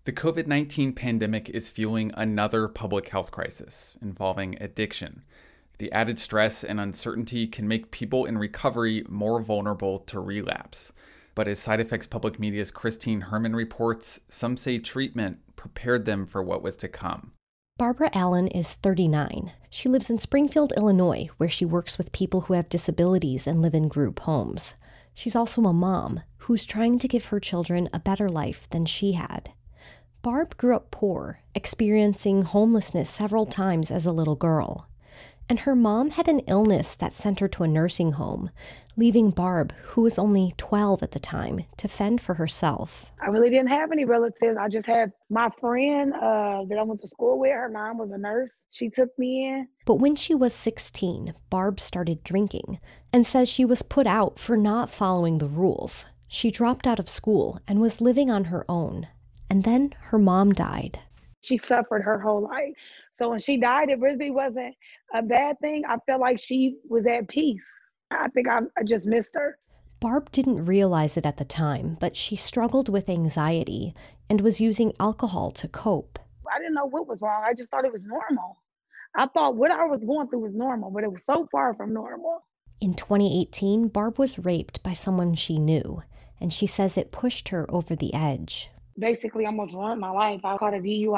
The COVID-19 pandemic is fueling another public health crisis involving addiction. The added stress and uncertainty can make people in recovery more vulnerable to relapse. But as Side Effects Public Media's Christine Herman reports, some say treatment prepared them for what was to come. Barbara Allen is 39. She lives in Springfield, Illinois, where she works with people who have disabilities and live in group homes. She's also a mom who's trying to give her children a better life than she had. Barb grew up poor, experiencing homelessness several times as a little girl. And her mom had an illness that sent her to a nursing home, leaving Barb, who was only 12 at the time, to fend for herself. I really didn't have any relatives. I just had my friend that I went to school with. Her mom was a nurse. She took me in. But when she was 16, Barb started drinking and says she was put out for not following the rules. She dropped out of school and was living on her own. And then her mom died. She suffered her whole life. So when she died, it really wasn't a bad thing. I felt like she was at peace. I think I just missed her. Barb didn't realize it at the time, but she struggled with anxiety and was using alcohol to cope. I didn't know what was wrong. I just thought it was normal. I thought what I was going through was normal, but it was so far from normal. In 2018, Barb was raped by someone she knew, and she says it pushed her over the edge. Basically, almost ruined my life. I caught a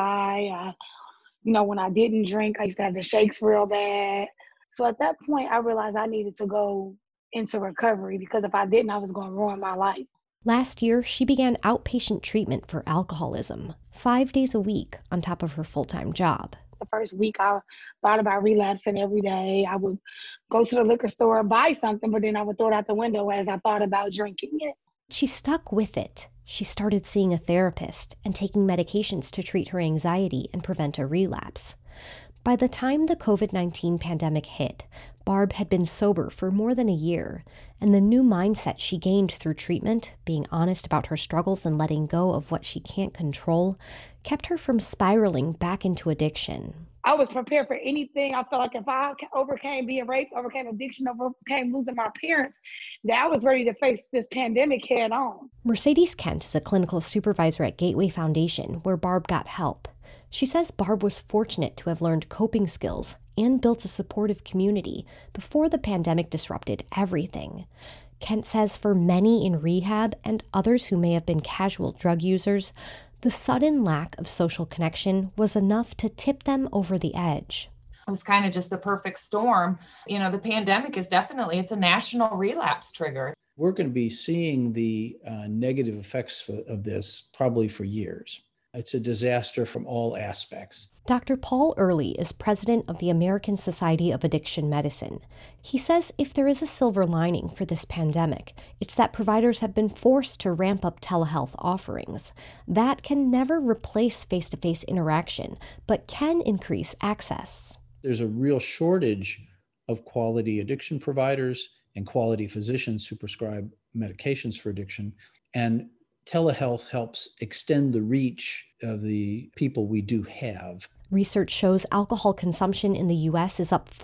DUI. When I didn't drink, I used to have the shakes real bad. So at that point, I realized I needed to go into recovery because if I didn't, I was going to ruin my life. Last year, she began outpatient treatment for alcoholism, 5 days a week on top of her full-time job. The first week, I thought about relapsing every day. I would go to the liquor store, buy something, but then I would throw it out the window as I thought about drinking it. She stuck with it. She started seeing a therapist and taking medications to treat her anxiety and prevent a relapse. By the time the COVID-19 pandemic hit, Barb had been sober for more than a year, and the new mindset she gained through treatment, being honest about her struggles and letting go of what she can't control, kept her from spiraling back into addiction. I was prepared for anything. I felt like if I overcame being raped, overcame addiction, overcame losing my parents, that I was ready to face this pandemic head on. Mercedes Kent is a clinical supervisor at Gateway Foundation, where Barb got help. She says Barb was fortunate to have learned coping skills and built a supportive community before the pandemic disrupted everything. Kent says for many in rehab and others who may have been casual drug users, the sudden lack of social connection was enough to tip them over the edge. It was kind of just the perfect storm. The pandemic is it's a national relapse trigger. We're going to be seeing the negative effects of this probably for years. It's a disaster from all aspects. Dr. Paul Early is president of the American Society of Addiction Medicine. He says if there is a silver lining for this pandemic, it's that providers have been forced to ramp up telehealth offerings. That can never replace face-to-face interaction, but can increase access. There's a real shortage of quality addiction providers and quality physicians who prescribe medications for addiction. And telehealth helps extend the reach of the people we do have. Research shows alcohol consumption in the U.S. is up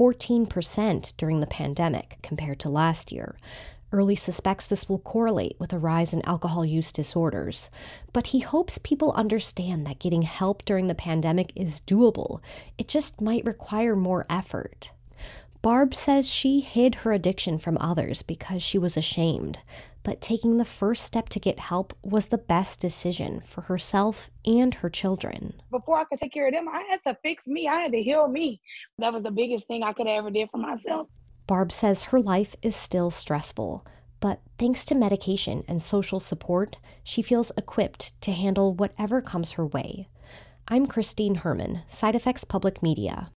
14% during the pandemic compared to last year. Early suspects this will correlate with a rise in alcohol use disorders. But he hopes people understand that getting help during the pandemic is doable. It just might require more effort. Barb says she hid her addiction from others because she was ashamed. But taking the first step to get help was the best decision for herself and her children. Before I could take care of them, I had to fix me. I had to heal me. That was the biggest thing I could have ever did for myself. Barb says her life is still stressful, but thanks to medication and social support, she feels equipped to handle whatever comes her way. I'm Christine Herman, Side Effects Public Media.